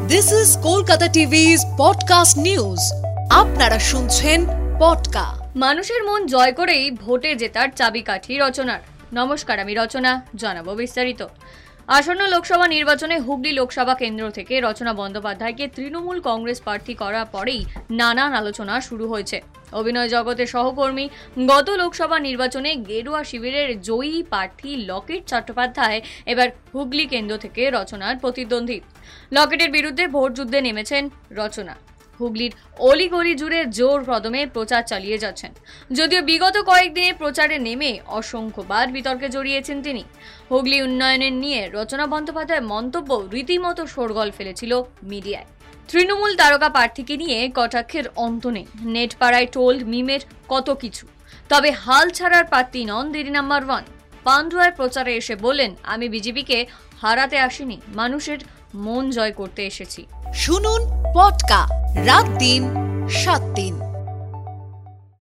This is Kolkata TV's podcast news. আপনারা শুনছেন পডকা। মানুষের মন জয় করেই ভোটে জেতার চাবিকাঠি রচনার। নমস্কার, আমি রচনা, জানাবো বিস্তারিত। আসন্ন লোকসভা নির্বাচনে হুগলি লোকসভা কেন্দ্র থেকে রচনা বন্দ্যোপাধ্যায়কে তৃণমূল কংগ্রেস প্রার্থী করার পরেই নানান আলোচনা শুরু হয়েছে। অভিনয় জগতের সহকর্মী গত লোকসভা নির্বাচনে গেরুয়া শিবিরের জয়ী প্রার্থী লকেট চট্টোপাধ্যায় এবার হুগলি কেন্দ্র থেকে রচনার প্রতিদ্বন্দ্বী। লকেটের বিরুদ্ধে ভোট যুদ্ধে নেমেছেন রচনা। হুগলির অলিগলি জুড়ে জোর কদমে প্রচার চালিয়ে যাচ্ছেন। যদিও বিগত কয়েকদিনে প্রচারে নেমে অসংখ্যবার বিতর্কে জড়িয়েছেন তিনি। হুগলি উন্নয়নের নিয়ে রচনা বন্দ্যোপাধ্যায়ের মন্তব্য রীতিমতো শোরগোল ফেলেছিল মিডিয়ায়। তৃণমূল তারকা প্রার্থীকে নিয়ে কটাক্ষের অন্ত নেই, নেট পাড়ায় টোল মিমের কত কিছু। তবে হাল ছাড়ার প্রার্থী নন দিদি নাম্বার 1। পান্ডুয়ার প্রচারে এসে বলেন, আমি বিজেপিকে হারাতে আসিনি, মানুষের মন জয় করতে এসেছি। শুনুন পডকা রাত দিন 7 দিন।